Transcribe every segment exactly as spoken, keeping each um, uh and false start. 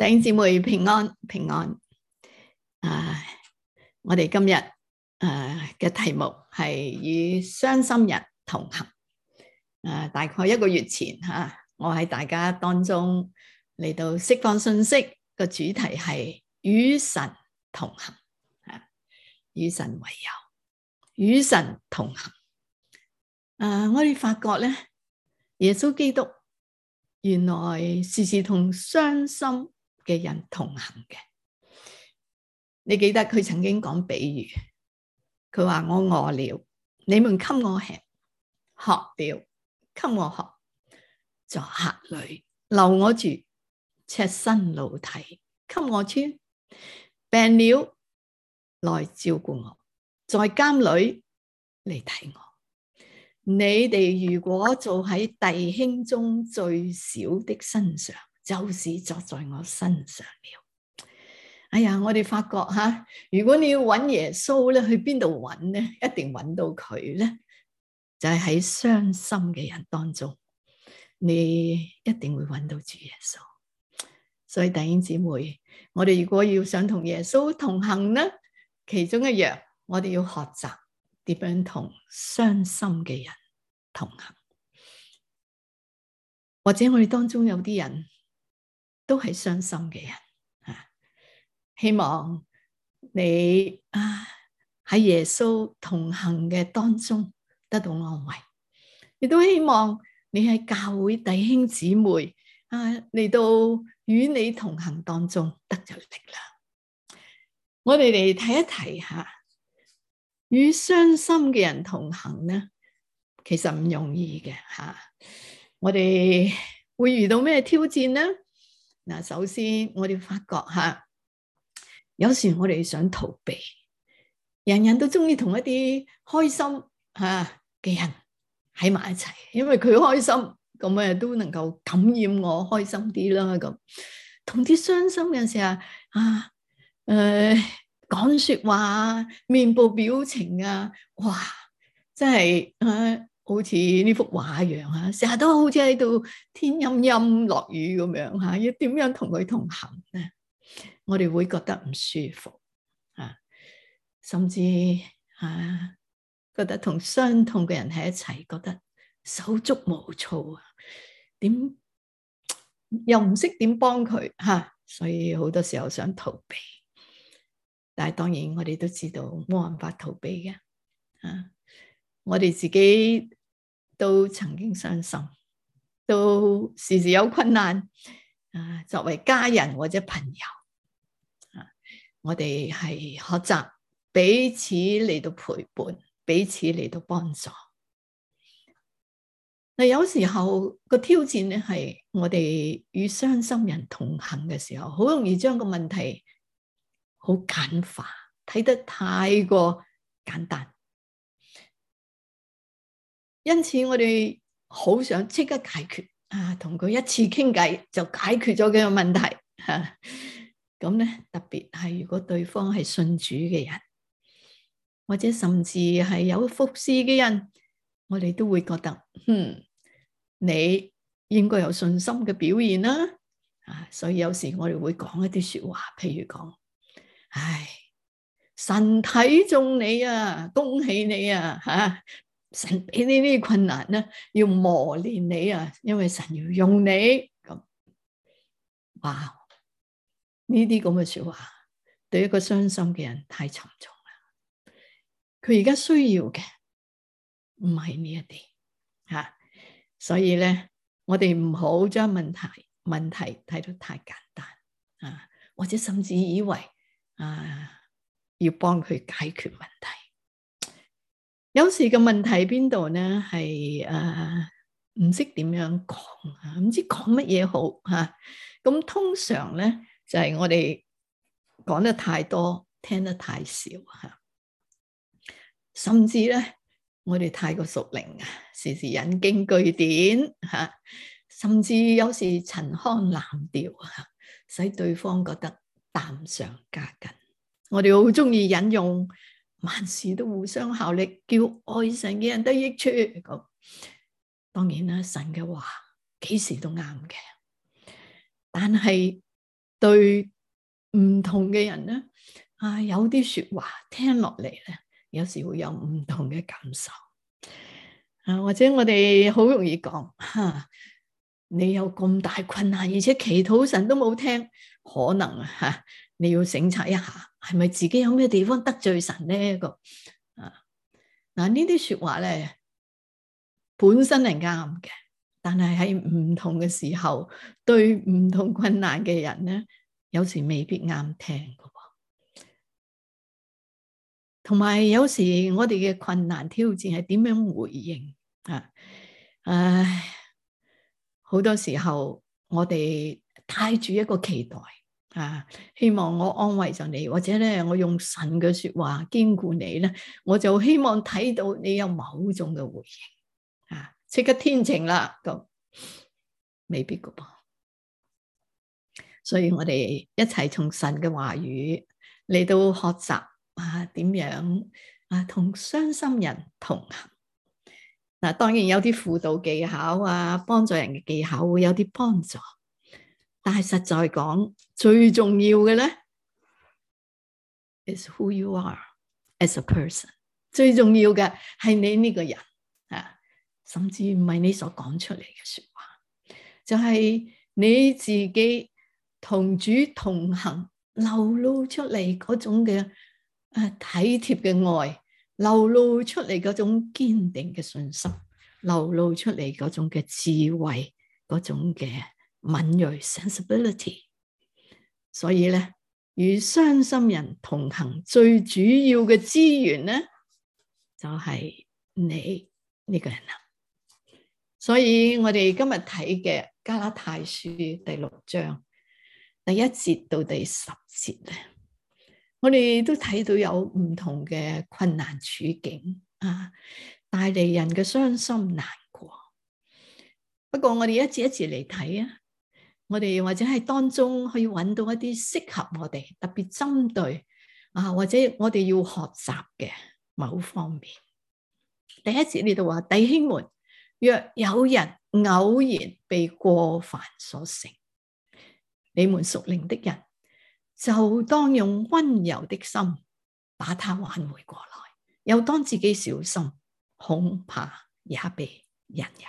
弟兄姊妹平安平安。啊，我哋今日誒嘅題目係與傷心人同行。誒，大概一個月前吓，我喺大家當中嚟到釋放信息，個主題係與神同行，吓，與神為友，與神同行。誒，我哋發覺咧，耶穌基督原來時時同傷心嘅人同行嘅。你記得佢曾經講比喻，佢話我餓了，你們給我吃；渴了，給我喝；在客旅留我住；赤身露體，給我穿；病了來照顧我；在監裏嚟睇我。你哋如果做喺弟兄中最小的身上，就是作在我身上了。哎呀，我哋發覺吓，如果你要揾耶穌咧，去邊度揾咧？一定揾到佢咧，就係喺傷心嘅人當中，你一定會揾到主耶穌。所以弟兄姊妹，我哋如果要想同耶穌同行咧，其中一樣，我哋要學習點樣同傷心嘅人同行。或者我哋當中有啲人都係傷心嘅人。希望你啊喺耶穌同行嘅當中得到安慰，亦都希望你喺教會弟兄姊妹啊嚟到與你同行當中得着力量。我哋嚟睇一睇吓，與傷心嘅人同行呢，其實唔容易嘅吓。我哋會遇到咩挑戰呢？嗱，首先我哋發覺吓。有時我哋想逃避，人人都中意同一啲開心吓嘅人喺埋一齊，因為佢開心，咁啊都能夠感染我開心啲啦。咁同啲傷心嘅時候啊，誒、呃、講說話，面部表情啊，哇，真係啊，好似呢幅畫一樣啊，成日都好似喺度天陰陰落雨咁樣吓，要點樣同佢同行咧？我哋會覺得唔舒服啊，甚至啊覺得同傷痛嘅人喺一齊，覺得手足無措啊，點又唔識點幫佢吓，所以好多時候想逃避。但係當然我哋都知道冇辦法逃避嘅啊，我哋自己都曾經傷心，都時時有困難啊。作為家人或者朋友，我哋係學習彼此嚟到陪伴，彼此嚟到幫助。嗱，有時候個挑戰咧係我哋與傷心人同行嘅時候，好容易將個問題好簡化，睇得太過簡單。因此我哋好想即刻解決啊，同佢一次傾偈就解決咗佢個問題吓。咁咧，特別係如果對方係信主嘅人，或者甚至係有服侍嘅人，我哋都會覺得，嗯，你應該有信心嘅表現啦。啊，所以有時我哋會講一啲說話，譬如講，唉，神睇中你啊，恭喜你啊，吓，神俾你呢啲困難咧，要磨練你啊，因為神要用你咁。哇！呢啲咁嘅說話，對一個傷心嘅人太沉重啦。佢而家需要嘅唔係呢一啲吓，所以咧，我哋唔好將問題問題睇得太簡單啊，或者甚至以為啊要幫佢解決問題。有時嘅問題邊度呢？係誒唔識點樣講啊，唔知講乜嘢好吓。咁通常咧，就係我哋講得太多，聽得太少吓，甚至咧我哋太過屬靈啊，時時引經據典吓，甚至有時陳腔濫調吓，使對方覺得擔上加斤。我哋好中意引用萬事都互相效力，叫愛神嘅人得益處。咁當然啦，神嘅話幾時都啱嘅，但係對唔同嘅人咧，啊，有啲說話聽落嚟咧，有時會有唔同嘅感受。啊，或者我哋好容易講，吓、啊、你有咁大困難，而且祈禱神都冇聽，可能啊吓，你要省察一下，係咪自己有咩地方得罪神咧？個啊，嗱呢啲說話咧，本身係啱嘅，但係喺唔同嘅時候，對唔同困難嘅人咧，有時未必啱聽噶。同埋有時我哋嘅困難挑戰係點樣回應啊？唉，好多時候我哋帶住一個期待啊，希望我安慰咗你，或者咧我用神嘅說話堅固你咧，我就希望睇到你有某種嘅回應啊，即刻天晴啦，咁未必噶噃。所以我哋一齊從神嘅話語嚟到學習。啊，點樣啊？同傷心人同行嗱、啊，當然有啲輔導技巧啊，幫助人嘅技巧會有啲幫助，但係實在講，最重要嘅咧 is who you are as a person。最重要嘅係你呢個人啊，甚至唔係你所講出嚟嘅說話，就係、是、你自己同主同行，流露出嚟嗰種嘅。啊，體貼嘅愛流露出嚟嗰種堅定嘅信心，流露出嚟嗰種嘅智慧，嗰種嘅敏銳 sensibility。所以咧，與傷心人同行最主要嘅資源咧，就係、是、你呢個人啦。所以我哋今日睇嘅加拉太書第六章第一節到第十節咧。我哋都睇到有唔同嘅困難處境啊，帶嚟人嘅傷心難過。不過我哋一節一節嚟睇啊，我哋或者喺當中可以揾到一啲適合我哋特別針對啊，或者我哋要學習嘅某方面。第一節呢度話：弟兄們，若有人偶然被過犯所勝，你們屬靈的人，就當用溫柔的心把他挽回過來，又當自己小心，恐怕也被引誘。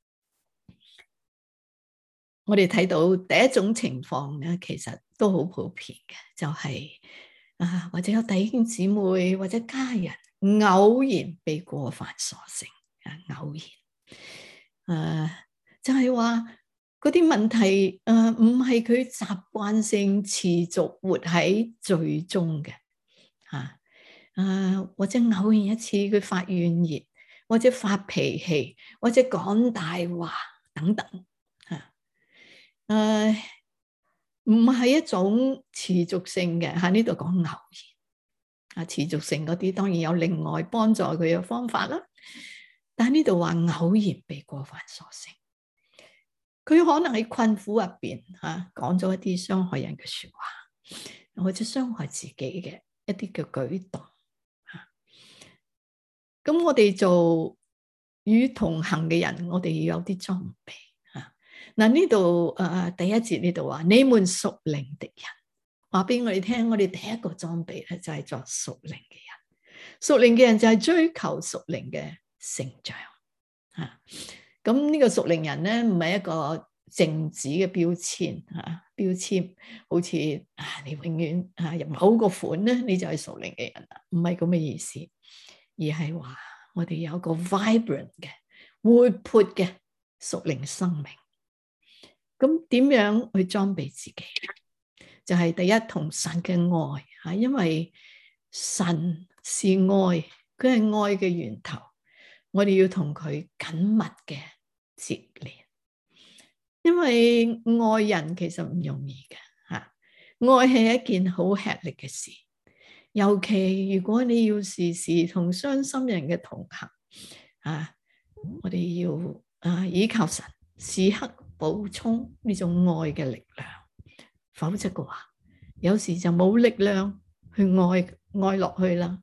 我哋睇到第一種情況咧，其實都好普遍嘅，就係、是、啊，或者有弟兄姊妹或者家人偶然被過犯所勝啊，偶然，誒，就係話。嗰啲問題誒，唔係佢習慣性持續活喺罪中嘅，吓，誒，或者偶然一次佢發怨言，或者發脾氣，或者講大話等等，吓，誒，唔係一種持續性嘅，喺呢度講偶然，啊，持續性嗰啲當然有另外幫助佢嘅方法啦，但係呢度話偶然被過犯所勝。佢可能喺困苦入邊嚇講咗一啲傷害人嘅説話，或者傷害自己嘅一啲嘅舉動嚇。咁我哋做與同行嘅人，我哋要有啲裝備嚇。嗱，呢度誒第一節呢度話，你們屬靈的人，話俾我哋聽，我哋第一個裝備咧就係作屬靈嘅人。屬靈嘅人就係追求屬靈嘅成長嚇。咁呢個屬靈人咧，唔係一個靜止嘅標籤嚇，標籤好似啊，你永遠啊入某個款咧，你就係屬靈嘅人啦，唔係咁嘅意思，而係話我哋有個 vibrant 嘅活潑嘅屬靈生命。咁點樣去裝備自己？就係、是、第一，同神嘅愛嚇，因為神是愛，佢係愛嘅源頭，我哋要同佢緊密嘅接連，因為愛人其實唔容易嘅吓，愛係一件好吃力嘅事，尤其如果你要時時同傷心人嘅同行啊，我哋要啊依靠神，時刻補充呢種愛嘅力量，否則嘅話，有時就冇力量去愛愛落去啦。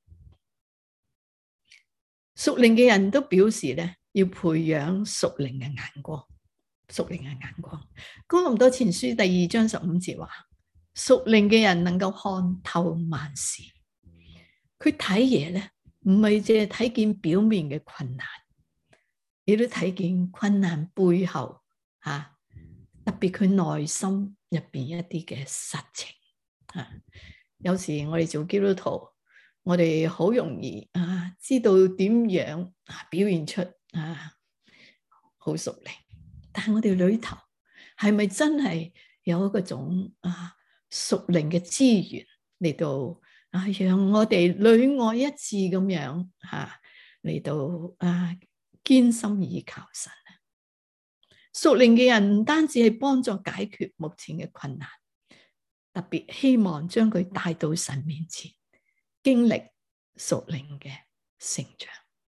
屬靈嘅人都表示咧，要培養屬靈嘅眼光，屬靈嘅眼光。哥林多前書第二章十五節話： 屬靈嘅人能夠看透萬事，佢睇嘢咧，唔係淨係睇見表面嘅困難，亦都睇見困難背後吓、啊，特別佢內心入邊一啲嘅實情啊。有時我哋做基督徒，我哋好容易啊，知道點樣啊表現出啊好屬靈，但係我哋裏頭係咪真係有嗰種啊屬靈嘅資源嚟到啊，讓我哋裏外一致咁樣吓嚟到啊堅心倚靠神啊？屬靈嘅人唔單止係幫助解決目前嘅困難，特別希望將佢帶到神面前，經歷屬靈嘅成長。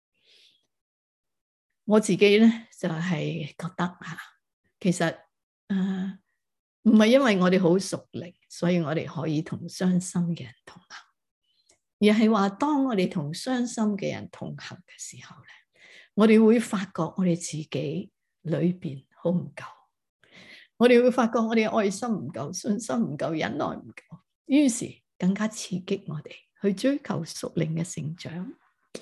我自己咧就係、是、覺得吓，其實誒唔係因為我哋好屬靈，所以我哋可以同傷心嘅人同行，而係話當我哋同傷心嘅人同行嘅時候咧，我哋會發覺我哋自己裏邊好唔夠。我哋會發覺我哋愛心唔夠，信心唔夠，忍耐唔夠，於是更加刺激我哋去追求屬靈嘅成長。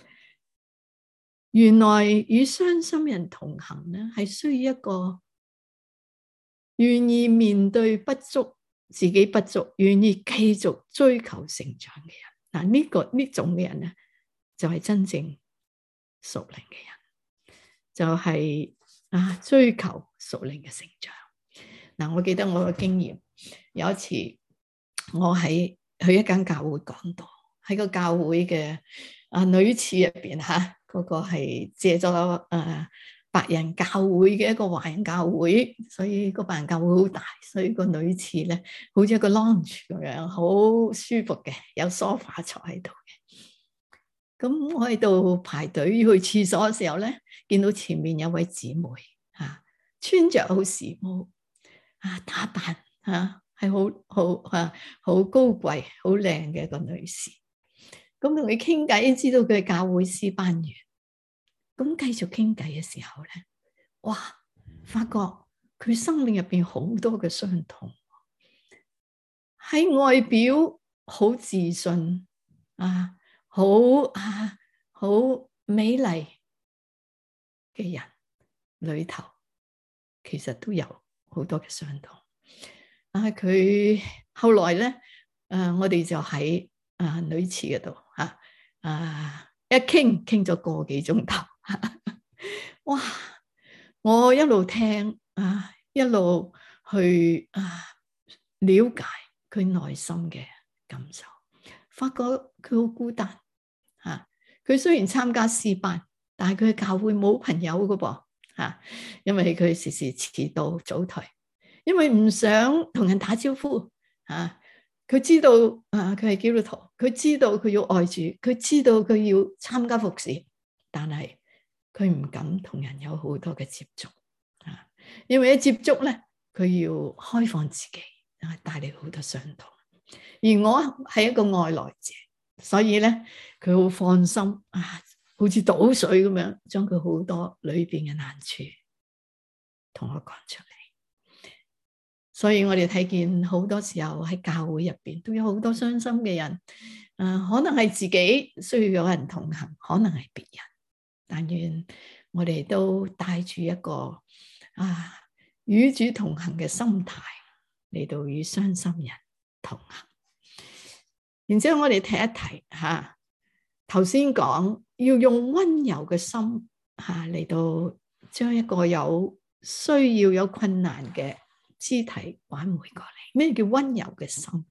原來與傷心人同行咧，係需要一個願意面對不足、自己不足，願意繼續追求成長嘅人。嗱、這個，呢個呢種嘅人咧，就係、是、真正屬靈嘅人，就係、是、啊追求屬靈嘅成長。嗱，我記得我嘅經驗，有一次我喺去一間教會講道，喺個教會嘅啊女廁入邊吓，嗰、那個係借咗誒白人教會嘅一個華人教會，所以個白人教會好大，所以個女廁咧好似一個 lounge 咁樣，好舒服嘅，有梳化坐喺度嘅。咁我喺度排隊去廁所嘅時候咧，見到前面有位姊妹吓、啊，穿着好時髦。啊，打扮啊，係好好啊，好高貴、好靚嘅一個女士。咁同佢傾偈，知道佢係教會詩班員。咁繼續傾偈嘅時候咧，哇，發覺佢生命入邊好多嘅傷痛。喺外表好自信啊，好啊，好美麗嘅人裏頭，其實都有好多嘅傷痛，啊！佢後來咧，誒、呃，我哋就喺啊、呃、女廁嗰度吓，啊一傾傾咗個幾鐘頭，哇！我一路聽啊，一路去啊了解佢內心嘅感受，發覺佢好孤單吓。佢、啊、雖然參加詩班，但係佢嘅教會冇朋友噶噃。啊，因為佢時時遲到早退，因為唔想同人打招呼。啊，佢知道啊，佢係基督徒，佢知道佢要愛主，佢知道佢要參加服侍，但係佢唔敢同人有好多嘅接觸。啊，因為一接觸咧，佢要開放自己，啊，帶嚟好多傷痛。而我係一個外來者，所以咧佢好放心啊。好似倒水咁樣，將佢好多裏邊嘅難處同我講出嚟。所以我哋睇見好多時候喺教會入邊都有好多傷心嘅人，誒、呃，可能係自己需要有人同行，可能係別人。但願我哋都帶住一個啊與主同行嘅心態嚟到與傷心人同行。然之後我哋睇一睇吓，頭先講。要用溫柔嘅心吓嚟到將一個有需要有困難嘅肢體挽回過嚟。咩叫溫柔嘅心？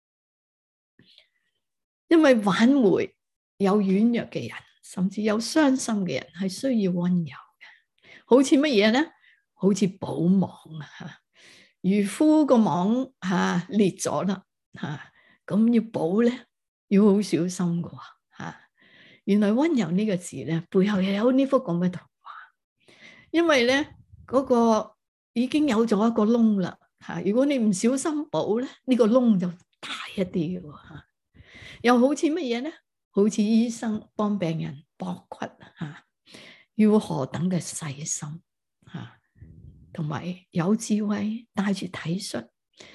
因為挽回有軟弱嘅人，甚至有傷心嘅人係需要溫柔嘅。好似乜嘢咧？好似補網啊！漁夫個網吓裂咗啦吓，咁要補咧，要好小心噶吓。原來溫柔呢個字咧，背後又有呢幅咁嘅圖畫。因為咧嗰個已經有咗一個窿啦吓，如果你唔小心補咧，呢個窿就大一啲嘅吓。又好似乜嘢咧？好似醫生幫病人剝骨吓，要何等嘅細心吓，同埋有智慧，帶住體恤。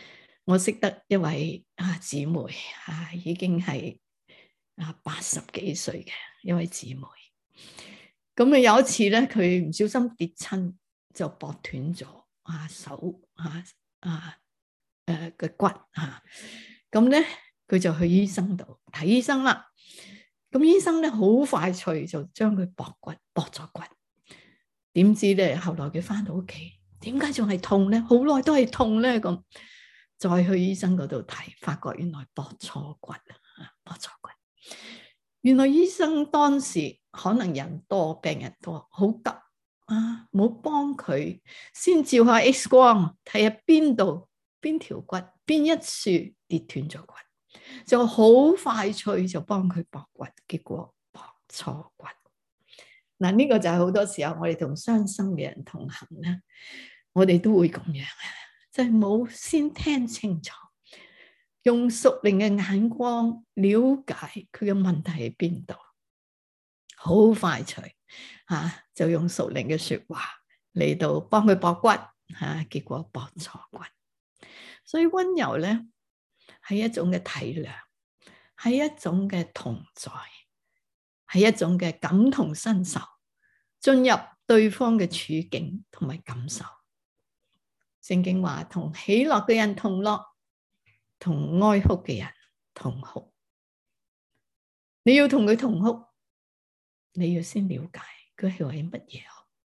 我識得一位啊姊妹啊，已經係啊八十幾歲嘅一位姊妹。咁啊有一次咧，佢唔小心跌親，就駁斷咗啊手啊啊誒嘅骨啊。咁咧佢就去醫生度睇醫生啦。咁醫生咧好快脆就將佢駁骨駁咗骨。點知咧後來佢翻到屋企，點解仲係痛咧？好耐都係痛咧。咁再去醫生嗰度睇，發覺原來駁錯骨啊，駁錯骨。原來醫生當時可能人多病人多，好急啊，冇幫佢先照下 X 光，睇下邊度邊條骨邊一處跌斷咗骨，就好快脆就幫佢駁骨，結果駁錯骨。嗱，呢個就係好多時候我哋同傷心嘅人同行咧，我哋都會咁樣，就係冇先聽清楚，用屬靈嘅眼光了解佢嘅問題喺邊度，好快脆吓就用屬靈嘅說話嚟到幫佢駁骨吓，結果駁錯骨。所以溫柔咧係一種嘅體諒，係一種嘅同在，係一種嘅感同身受，進入對方嘅處境同埋感受。聖經話同喜樂嘅人同樂，同哀哭嘅人同哭。你要同佢同哭，你要先了解佢係為乜嘢。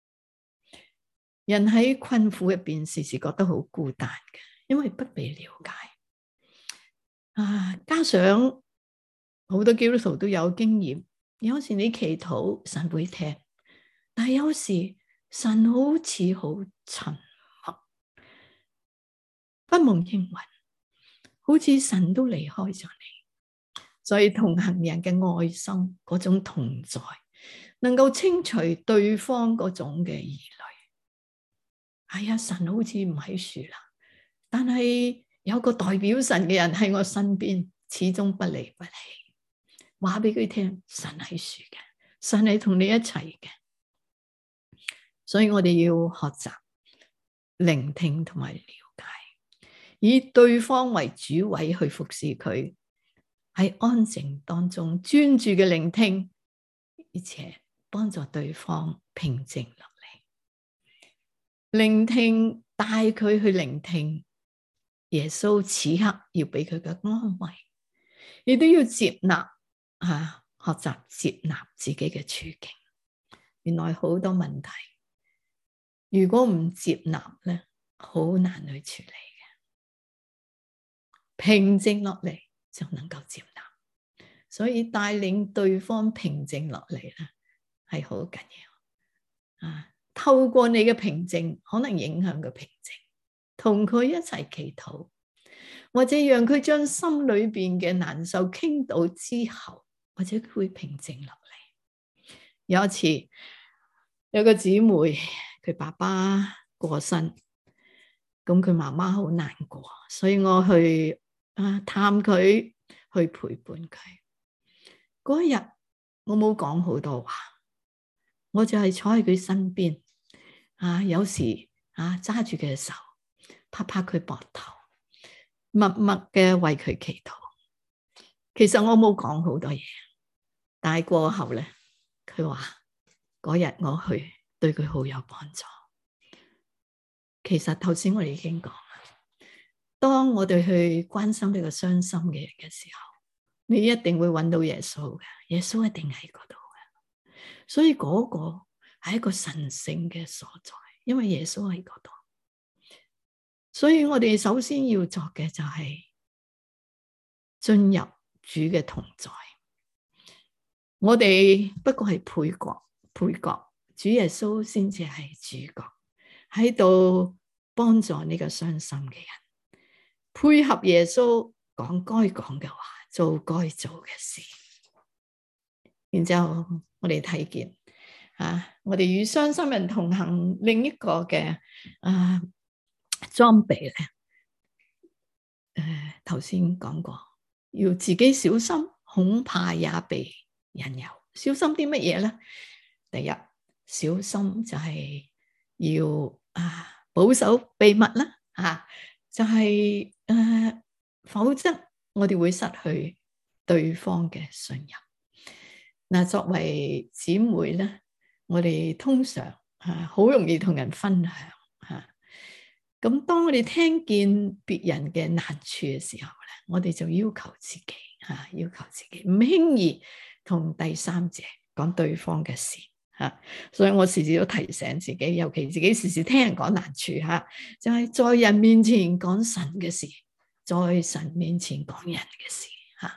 人喺困苦入邊時時覺得好孤單嘅，因為不被了解啊。加上好多基督徒都有經驗，有時你祈禱神會聽，但係有時神好似好沉默，不蒙應允，好似神都離開咗你。所以同行人嘅愛心嗰種同在，能夠清除對方嗰種嘅疑慮。哎呀，神好似唔喺樹啦，但係有個代表神嘅人喺我身邊，始終不離不棄。話俾佢聽，神喺樹嘅，神係同你一齊嘅。所以我哋要學習聆聽同埋了解，以對方為主位去服侍佢，喺安靜當中專注嘅聆聽，而且幫助對方平靜落嚟。聆聽，帶佢去聆聽耶穌此刻要俾佢嘅安慰，亦都要接納啊，學習接納自己嘅處境。原來好多問題，如果唔接納咧，好難去處理嘅。平靜落嚟就能夠接納，所以帶領對方平靜落嚟咧，係好緊要啊。透過你嘅平靜，可能影響佢平靜，同佢一齊祈禱，或者讓佢將心裏邊嘅難受傾倒之後，或者佢會平靜落嚟。有一次，有個姊妹，佢爸爸過身，咁佢媽媽好難過，所以我去啊探佢，去陪伴佢。嗰一日我冇講好多話，我就係坐喺佢身邊。啊，有時啊揸住佢嘅手，拍拍佢膊頭，默默嘅為佢祈禱。其實我冇講好多嘢，但係過後咧，佢話嗰日我去對佢好有幫助。其實頭先我哋已經講啦，當我哋去關心呢個傷心嘅人嘅時候，你一定會揾到耶穌嘅，耶穌一定喺嗰度嘅。所以嗰個係一個神聖嘅所在，因為耶穌喺嗰度。所以我哋首先要做嘅就係進入主嘅同在。我哋不過係配角，配角，主耶穌先至係主角，喺度幫助呢個傷心嘅人，配合耶穌講該講嘅話，做該做嘅事。然之後我哋睇見啊，我哋與傷心人同行另一個嘅啊裝備咧，誒頭先講過，要自己小心，恐怕也被引誘。小心啲乜嘢咧？第一，小心就係要啊保守秘密啦，啊就係呃，否則我哋會失去對方嘅信任。嗱，作為姊妹咧，我哋通常嚇好容易同人分享嚇。咁當我哋聽見別人嘅難處嘅時候咧，我哋就要求自己嚇，要求自己唔輕易同第三者講對方嘅事嚇。所以我時時都提醒自己，尤其自己時時聽人講難處嚇，就係在人面前講神嘅事，在神面前講人嘅事。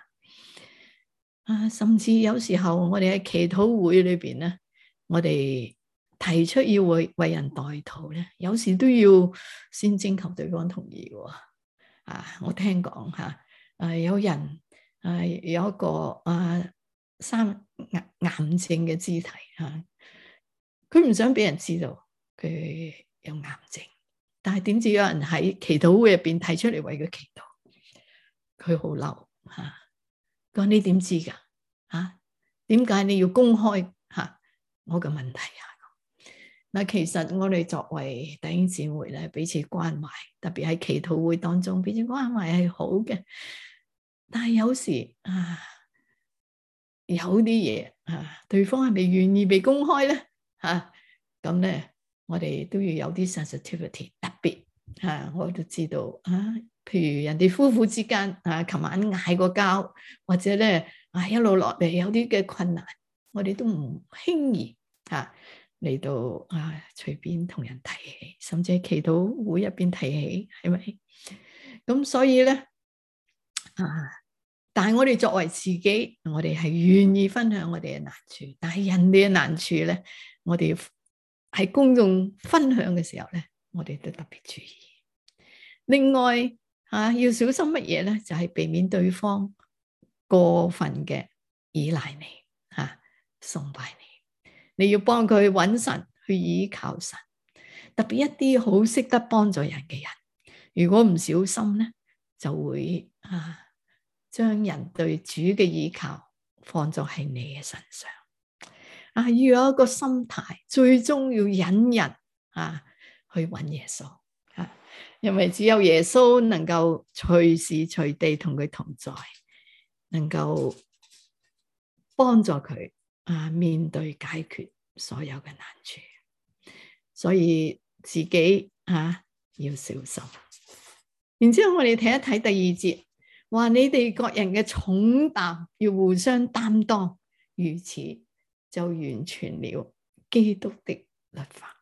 啊，甚至有時候我哋喺祈禱會裏邊咧，我哋提出要為為人代禱咧，有時都要先徵求對方同意嘅。啊，我聽講吓，誒、啊、有人誒、啊、有一個誒生癌癌症嘅肢體吓，佢、啊、唔想俾人知道佢有癌症，但係點知有人喺祈禱會入邊提出嚟為佢祈禱，佢好嬲吓。講你點知噶？吓，點解你要公開吓我嘅問題啊？嗱，其實我哋作為弟兄姊妹咧，彼此關懷，特別喺祈禱會當中，彼此關懷係好嘅。但係有時啊，有啲嘢啊，對方係咪願意被公開咧？吓，咁咧，我哋都要有啲 sensitivity，特別吓，我都知道啊。譬如人哋夫婦之間啊，琴晚嗌過交，或者咧啊一路落嚟有啲嘅困難，我哋都唔輕易啊嚟到啊隨便同人提起，甚至喺祈禱會入邊提起，係咪？咁所以咧啊，但係我哋作為自己，我哋係願意分享我哋嘅難處，但係人哋嘅難處咧，我哋喺公眾分享嘅時候咧，我哋都特別注意。另外，啊，要小心乜嘢咧？就係、是、避免對方過分嘅依賴你，吓、啊、崇拜你。你要幫佢揾神，去依靠神。特別一啲好識得幫助人嘅人，如果唔小心咧，就會啊將人對主嘅依靠放咗喺你嘅身上。啊，要有一個心態，最終要引人啊去揾耶穌。因為只有耶穌能夠隨時隨地同佢同在，能夠幫助佢啊面對解決所有嘅難處，所以自己啊要小心。然之後我哋睇一睇第二節，話你哋各人嘅重擔要互相擔當，如此就完全了基督的律法。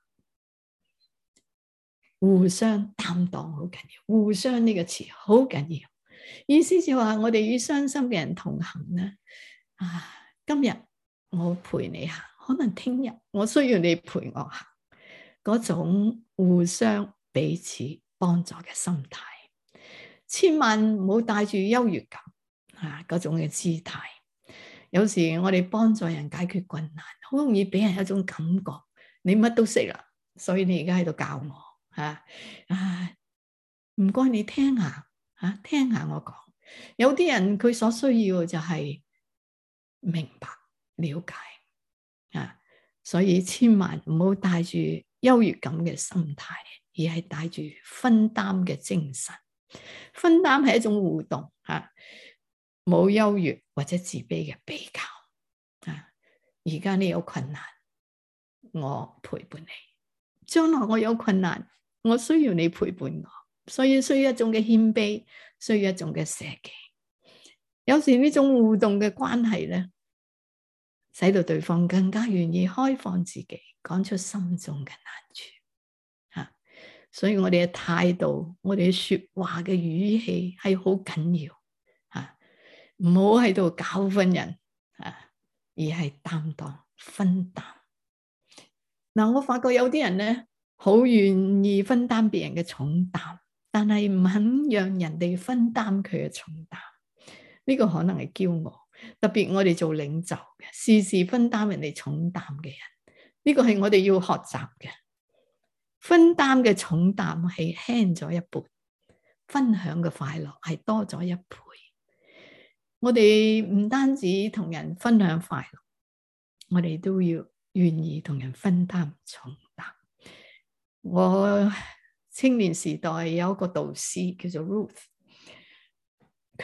互相擔當好緊要，互相呢個詞好緊要，意思就話我哋與傷心嘅人同行咧。啊，今日我陪你行，可能聽日我需要你陪我行，嗰種互相彼此幫助嘅心態，千萬唔好帶住優越感啊嗰種嘅姿態。有時我哋幫助人解決困難，好容易俾人一種感覺，你乜都識啦，所以你而家喺度教我。啊啊，唔該你聽下，吓、啊、聽下我講。有啲人佢所需要就係明白了解啊，所以千萬唔好帶住優越感嘅心態，而係帶住分擔嘅精神。分擔係一種互動吓，冇、啊、優越或者自卑嘅比較啊。而家你有困難，我陪伴你；將來我有困難，我需要你陪伴我，所以需要一種嘅謙卑，需要一種嘅捨己。有時呢種互動嘅關係咧，使到對方更加願意開放自己，講出心中嘅難處。吓、啊，所以我哋嘅態度，我哋說話嘅語氣係好緊要。吓，唔好喺度教訓人，啊，而係擔當分擔。嗱、啊，我發覺有啲人咧，好願意分擔別人嘅重擔，但係唔肯讓人哋分擔佢嘅重擔。呢、這個可能係驕傲，特別我哋做領袖嘅，事事分擔人哋重擔嘅人，呢、這個係我哋要學習嘅。分擔嘅重擔係輕咗一半，分享嘅快樂係多咗一倍。我哋唔單止同人分享快樂，我哋都要願意同人分擔重擔。我青年時代有一個導師叫做 Ruth，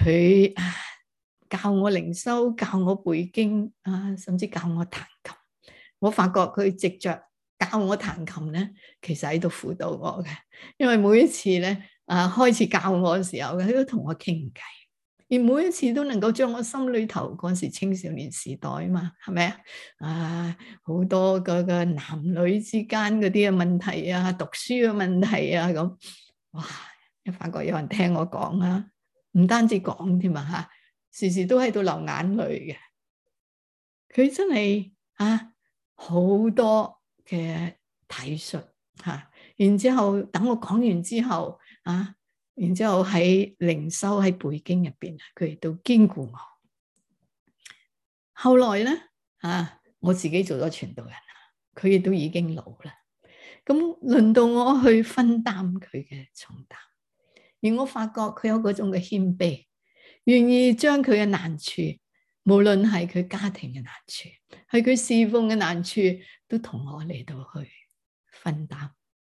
佢啊教我靈修，教我背經啊，甚至教我彈琴。我發覺佢藉着教我彈琴咧，其實喺度輔導我嘅。因為每一次咧啊開始教我嘅時候，佢都同我傾偈，而每一次都能夠將我心裏頭嗰陣時青少年時代啊嘛，係咪啊？啊好多個個男女之間嗰啲嘅問題啊，讀書嘅問題啊咁，哇！一發覺有人聽我講啊，唔單止講添啊嚇，時時都喺度流眼淚嘅。佢真係啊好多嘅體恤嚇，然之後等我講完之後啊，然之後喺靈修喺背經入邊，佢亦都堅固我。後來咧啊，我自己做咗傳道人啦，佢亦都已經老啦，咁輪到我去分擔佢嘅重擔。而我發覺佢有嗰種嘅謙卑，願意將佢嘅難處，無論係佢家庭嘅難處，係佢侍奉嘅難處，都同我嚟到去分擔。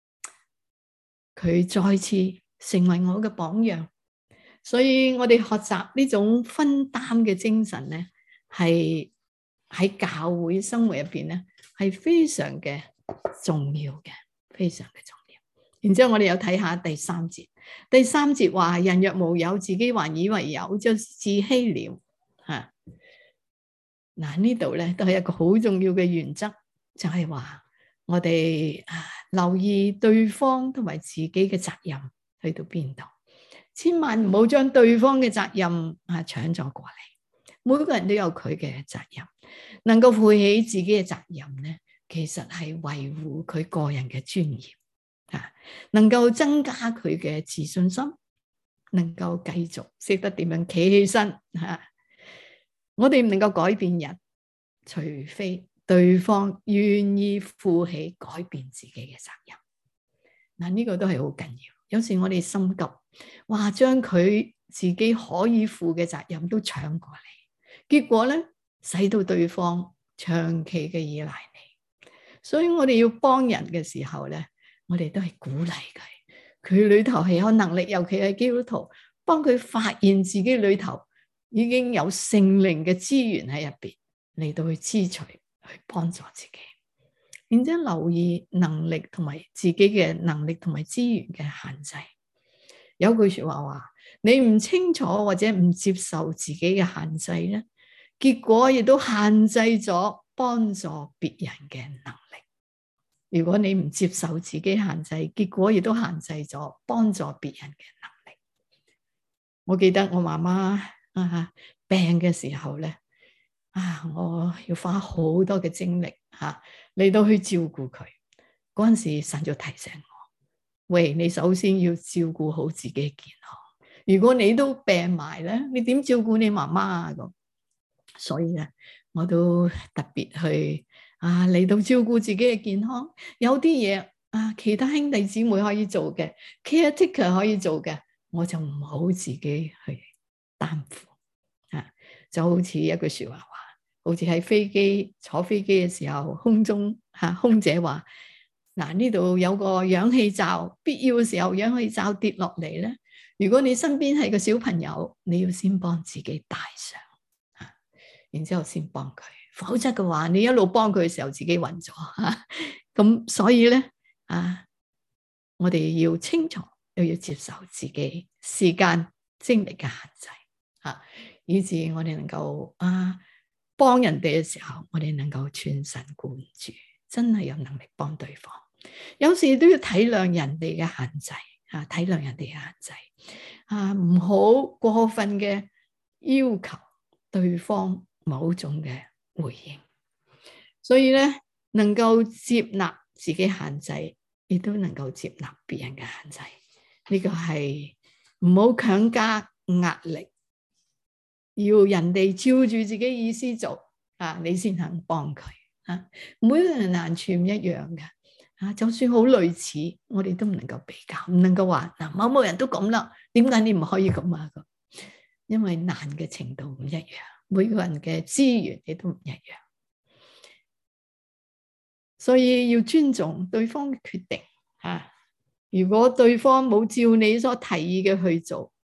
佢再次成為我嘅榜樣，所以我哋學習呢種分擔嘅精神咧，係喺教會生活入邊咧，係非常嘅重要嘅，非常嘅重要。然之後我哋又睇下第三節，第三節話：人若無有，自己還以為有，就自欺了。吓，嗱呢度咧都係一個好重要嘅原則，就係話我哋啊留意對方同埋自己嘅責任去到邊度，千萬唔好將對方嘅責任啊搶咗過嚟。每個人都有佢嘅責任，能夠負起自己嘅責任咧，其實係維護佢個人嘅尊嚴。啊，能夠增加佢嘅自信心，能夠繼續識得點樣企起身。吓，我哋唔能夠改變人，除非對方願意負起改變自己嘅責任。嗱，呢個都係好緊要。有時我哋心急，哇，將佢自己可以負嘅責任都搶過嚟，結果咧使到對方長期嘅依賴你。所以我哋要幫人嘅時候咧，我哋都係鼓勵佢，佢裏頭係有能力，尤其係基督徒，幫佢發現自己裏頭已經有聖靈嘅資源喺入邊，嚟到去支取，去幫助自己。然之後留意能力同埋自己嘅能力同埋資源嘅限制。有句說話話：你唔清楚或者唔接受自己嘅限制咧，結果亦都限制咗幫助別人嘅能力。如果你唔接受自己限制，結果亦都限制咗幫助別人嘅能力。我記得我媽媽啊病嘅時候咧，啊我要花好多嘅精力吓嚟到去照顧佢。嗰陣時神就提醒我：喂，你首先要照顧好自己嘅健康。如果你都病埋咧，你點照顧你媽媽啊？咁所以咧，我都特別去。啊，嚟到照顧自己嘅健康，有啲嘢啊，其他兄弟姊妹可以做嘅 ，caretaker 可以做嘅，我就唔好自己去擔負。啊，就好似一句說話話，好似喺飛機坐飛機嘅時候，空中吓、啊、空姐話：嗱，呢度有個氧氣罩，必要嘅時候氧氣罩跌落嚟咧，如果你身邊係個小朋友，你要先幫自己戴上，啊，然之後先幫佢。否則嘅話，你一路幫佢嘅時候，自己暈咗吓。咁所以咧，啊，我哋要清楚，又要接受自己時間、精力嘅限制，吓，以致我哋能夠啊幫人哋嘅時候，我哋能夠全神貫注，真係有能力幫對方。有時都要體諒人哋嘅限制，啊，體諒人哋嘅限制，啊，唔好過分嘅要求對方某種嘅回應。所以咧，能夠接納自己限制，亦都能夠接納別人嘅限制。呢個係唔好強加壓力，要人哋照住自己意思做啊，你先肯幫佢啊。每個人難處唔一樣嘅啊，就算好類似，我哋都唔能夠比較，唔能夠話嗱，某某人都咁啦，點解你唔可以咁啊？咁因為難嘅程度唔一樣，每個人嘅資源亦都唔一樣。所以要尊重對方嘅決定吓。如果對方冇照你所提議嘅去做，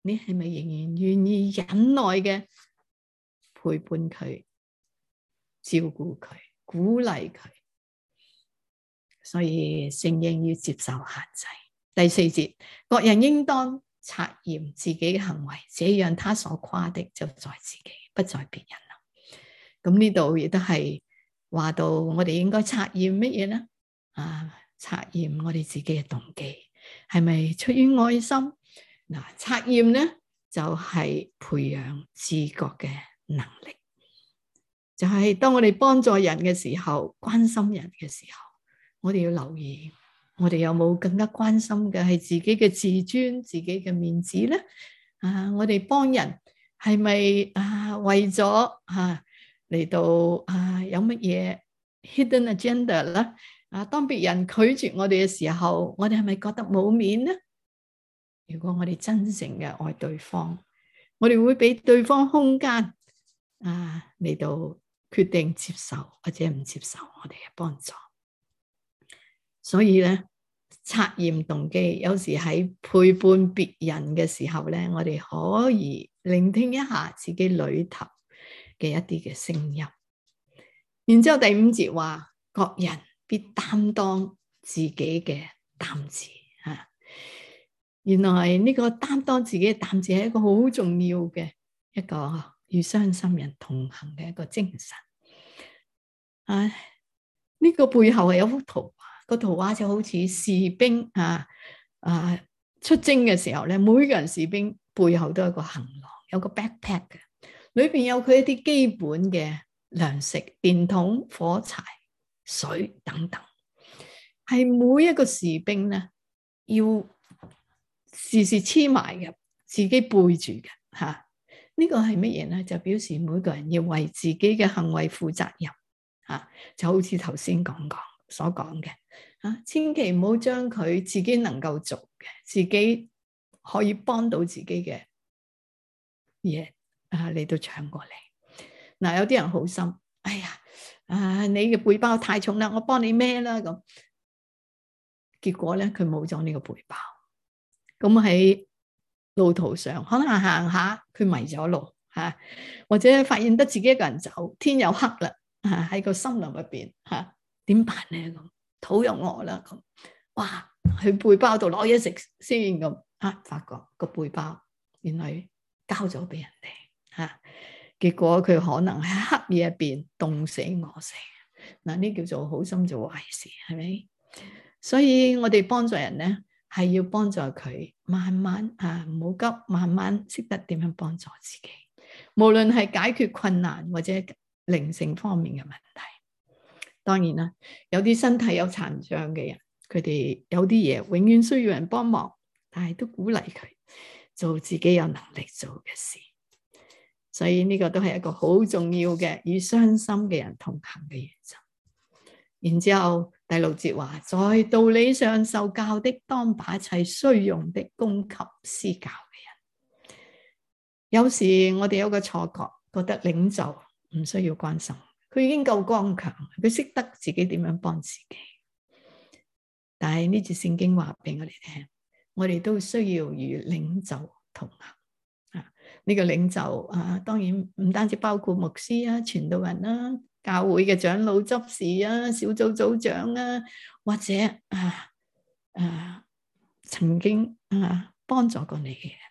你係咪仍然願意忍耐嘅陪伴佢、照顧佢、鼓勵佢？所以承認要接受限制。第四節，各人應當察驗自己嘅行為，這樣他所誇的就在自己，不在別人啦。咁呢度亦都係話到我哋應該察驗乜嘢呢？啊，察驗我哋自己嘅動機係咪出於愛心？嗱，察驗呢就係培養自覺嘅能力，就係當我哋幫助人嘅時候，關心人嘅時候，我哋要留意，我哋有冇更加關心嘅係自己嘅自尊、自己嘅面子咧？啊，我哋幫人係咪啊為咗啊嚟到啊有乜嘢 hidden agenda 啦？啊，當別人拒絕我哋嘅時候，我哋係咪覺得冇面咧？如果我哋真誠嘅愛對方，我哋會俾對方空間啊嚟到決定接受或者唔接受我哋嘅幫助。所以咧，察驗動機，有時喺陪伴別人嘅時候咧，我哋可以聆聽一下自己裏頭嘅一啲嘅聲音。然之後第五節話，各人必擔當自己嘅擔子啊。原來呢個擔當自己嘅擔子係一個好重要嘅一個與傷心人同行嘅一個精神。啊，呢個背後係有幅圖。個圖畫就好似士兵啊啊出征嘅時候咧，每個人士兵背後都有個行囊，有個 backpack 嘅，裏邊有佢一啲基本嘅糧食、電筒、火柴、水等等，係每一個士兵咧要時時黐埋嘅，自己背住嘅吓。啊，呢個係乜嘢咧？就表示每個人要為自己嘅行為負責任吓，就好似頭先講講所講嘅。啊，千祈唔好將佢自己能夠做嘅，自己可以幫到自己嘅嘢啊嚟到搶過嚟。嗱，啊，有啲人好心，哎呀，啊，你嘅背包太重啦，我幫你孭啦咁。結果咧，佢冇咗呢個背包，咁喺路途上可能行下佢迷咗路吓，啊，或者發現得自己一個人走，天又黑啦，吓喺個森林入邊吓，點辦咧咁？肚又餓啦咁，哇！去背包度攞嘢食先咁啊！發覺個背包原來交咗俾人哋嚇，結果佢可能喺黑夜入邊凍死餓死。嗱，呢叫做好心做壞事，係咪？所以我哋幫助人咧，係要幫助佢慢慢啊，唔好急，慢慢識得點樣幫助自己。無論係解決困難或者靈性方面嘅問題。當然啦，有啲身體有殘障嘅人，佢哋有啲嘢永遠需要人幫忙，但係都鼓勵佢做自己有能力做嘅事。所以呢個都係一個好重要嘅與傷心嘅人同行嘅原則。然之後第六節話，在道理上受教的，當把一切需用的供給施教嘅人。有時我哋有個錯覺，覺得領袖唔需要關心。佢已經夠剛強，佢識得自己點樣幫自己。但係呢節聖經話俾我哋聽，我哋都需要與領袖同行。啊，呢個領袖啊，當然唔單止包括牧師啊、傳道人啦、教會嘅長老、執事啊、小組組長啊，或者啊啊曾經啊幫助過你嘅人，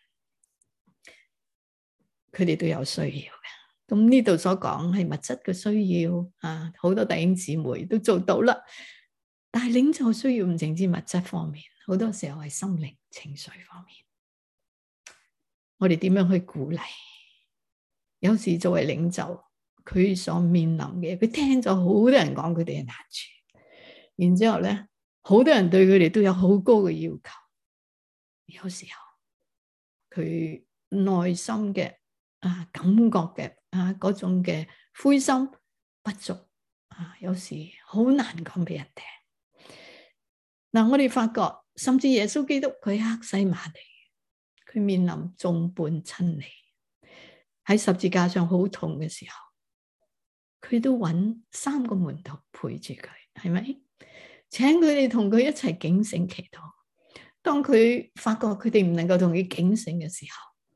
佢哋都有需要嘅。咁呢度所講係物質嘅需要啊，好多弟兄姊妹都做到啦。但係領袖需要唔淨止物質方面，好多時候係心靈情緒方面。我哋點樣去鼓勵？有時作為領袖，佢所面臨嘅，佢聽咗好多人講佢哋嘅難處，然之後咧，好多人對佢哋都有好高嘅要求。有時候佢內心嘅啊感覺嘅啊嗰種嘅灰心不足啊，有時好難講俾人聽。嗱，我哋發覺，甚至耶穌基督佢喺客西馬尼，佢面臨眾叛親離，喺十字架上好痛嘅時候，佢都揾三個門徒陪住佢，係咪？請佢哋同佢一齊警醒祈禱。當佢發覺佢哋唔能夠同佢警醒嘅時候，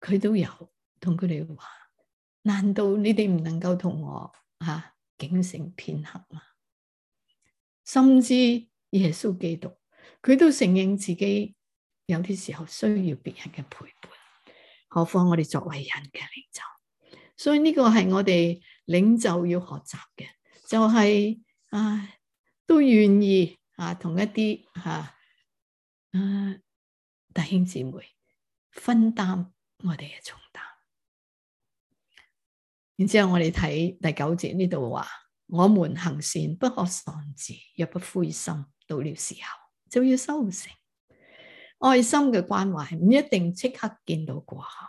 佢都有同佢哋話：難道你哋唔能夠同我啊警醒片刻嗎？甚至耶穌基督，佢都承認自己有啲時候需要別人嘅陪伴，何況我哋作為人嘅領袖。所以呢個係我哋領袖要學習嘅，就係、是、啊都願意啊同一啲吓啊弟兄姊妹分擔我哋嘅重擔。然之後我哋睇第九節呢度話：我們行善不可喪志，若不灰心，到了時候就要收成。愛心嘅關懷唔一定即刻見到果效，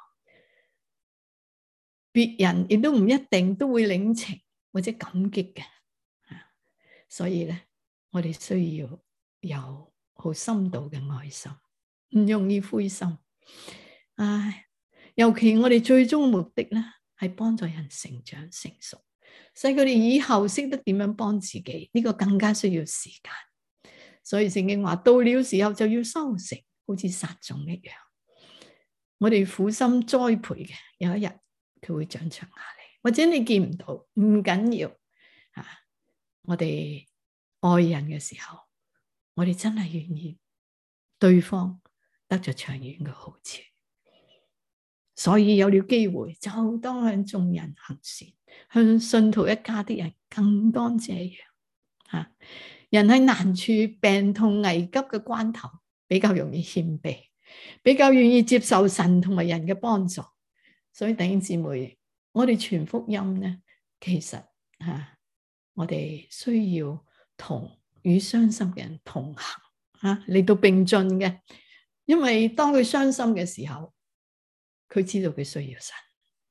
別人亦都唔一定都會領情或者感激嘅。所以咧，我哋需要有好深度嘅愛心，唔容易灰心。唉，尤其我哋最終目的咧，係幫助人成長成熟，使佢哋以後識得點樣幫自己，呢個更加需要時間。所以聖經話到了時候就要收成，好似撒種一樣。我哋苦心栽培嘅，有一日佢會長長下嚟，或者你見唔到，唔緊要啊。我哋愛人嘅時候，我哋真係願意對方得着長遠嘅好處。所以有了機會，就當向眾人行善，向信徒一家的人更當這樣。啊，人喺難處、病痛、危急嘅關頭，比較容易謙卑，比較願意接受神同埋人嘅幫助。所以弟兄姊妹，我哋傳福音呢，其實啊，我哋需要同與傷心嘅人同行，啊，嚟到並進嘅。因為當佢傷心嘅時候，佢知道佢需要神。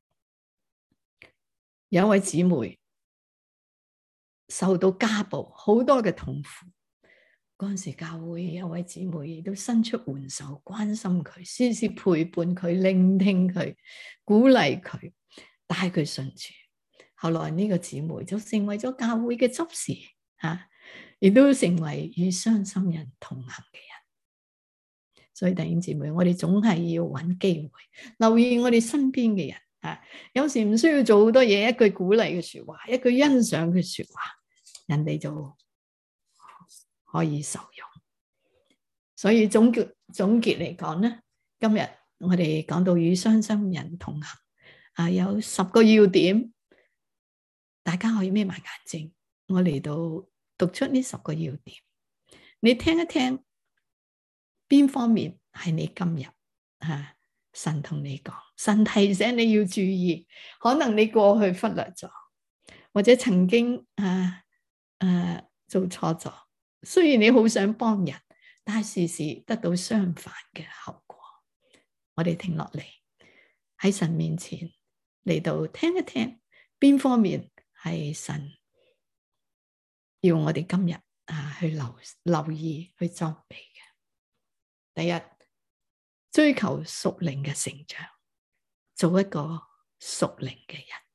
有一位姊妹受到家暴，好多嘅痛苦。嗰陣時教會有位姊妹亦都伸出援手，關心佢，先是陪伴佢，聆聽佢，鼓勵佢，帶佢信主。後來呢個姊妹就成為咗教會嘅執事，吓，亦都成為與傷心人同行嘅人。所以弟兄姊妹，我哋總係要揾機會，留意我哋身邊嘅人。啊，有時唔需要做好多嘢，一句鼓勵嘅說話，一句欣賞嘅說話，人哋就可以受用。所以總結總結嚟講咧，今日我哋講到與傷心人同行，啊，有十個要點，大家可以眯埋眼睛，我嚟到讀出呢十個要點，你聽一聽邊方面係你今日啊神同你講，神提醒你要注意，可能你過去忽略咗，或者曾經啊啊做錯咗。雖然你好想幫人，但係時時得到相反嘅後果。我哋停落嚟喺神面前嚟到聽一聽，邊方面係神要我哋今日啊去留留意去裝備嘅。第一，追求屬靈嘅成長，做一個屬靈嘅人。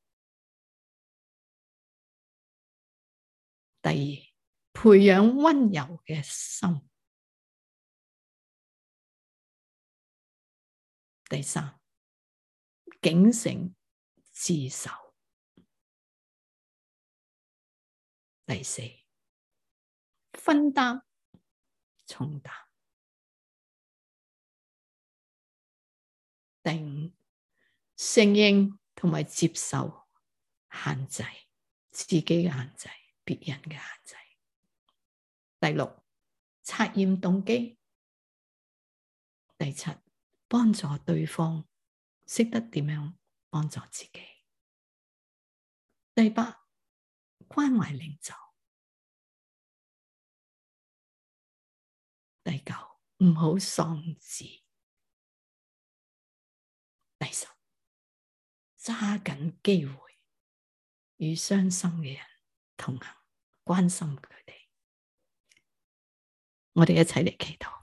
第二，培養溫柔嘅心。第三，警醒自守。第四，分擔重擔。第五，承認同埋接受限制，自己嘅限制，別人嘅限制。第六，察驗動機。第七，幫助對方識得點樣幫助自己。第八，關懷領袖。第九，唔好喪志。第十，揸緊機會與傷心嘅人同行，關心佢哋。我哋一齊嚟祈禱。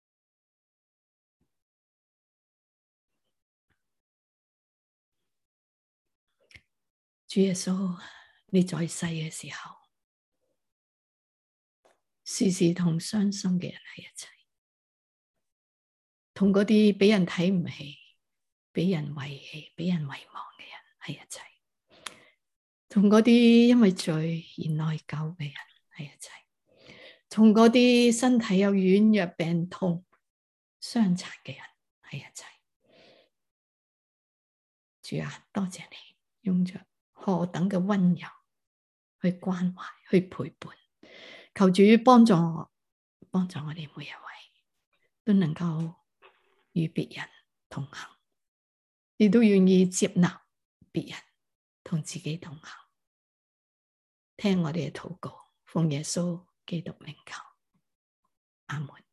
主耶穌，你在世嘅時候，時時同傷心嘅人喺一齊，同嗰啲俾人睇唔起、 俾人遺棄、俾人遺忘嘅人喺一齊，同嗰啲因為罪而內疚嘅人喺一齊，同嗰啲身體有軟弱、病痛、傷殘嘅人喺一齊。主啊，多謝你用着何等嘅溫柔去關懷、去陪伴。求主幫助我，幫助我哋每一位都能夠與別人同行，亦都願意接納別人同自己同行。聽我哋嘅禱告，奉耶穌基督名求，阿門。